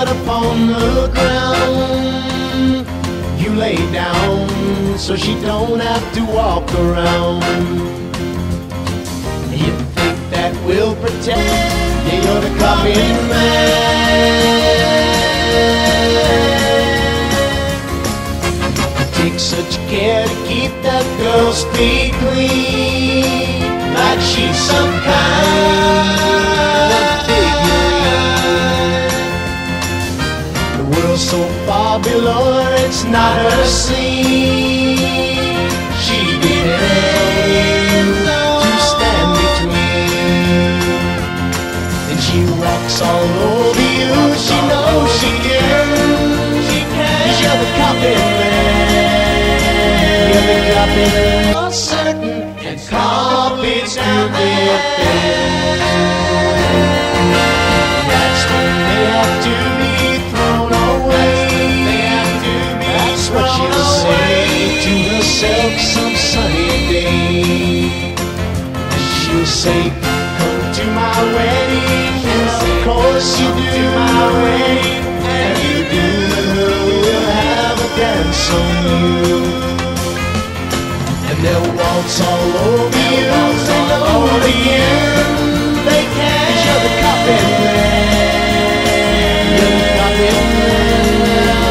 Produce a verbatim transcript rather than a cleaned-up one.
flat upon the ground. You lay down so she don't have to walk around. You think that will protect? Yeah, you're the coffin man. You take such care to keep that girl's feet clean, like she's some kind of figurine. The world's so far below her, it's not her scene. She did everything to stand between. And she walks all over you. She knows she can. She can. You're the coffin man. You're the coffin man. For certain, and coffins to be thin. That's when they have to be thrown away. That's what she'll say to herself some sunny day. And she'll say, come to my wedding. And of course you do. My wedding. And you do. We'll have a dance on you. And they'll waltz all over you.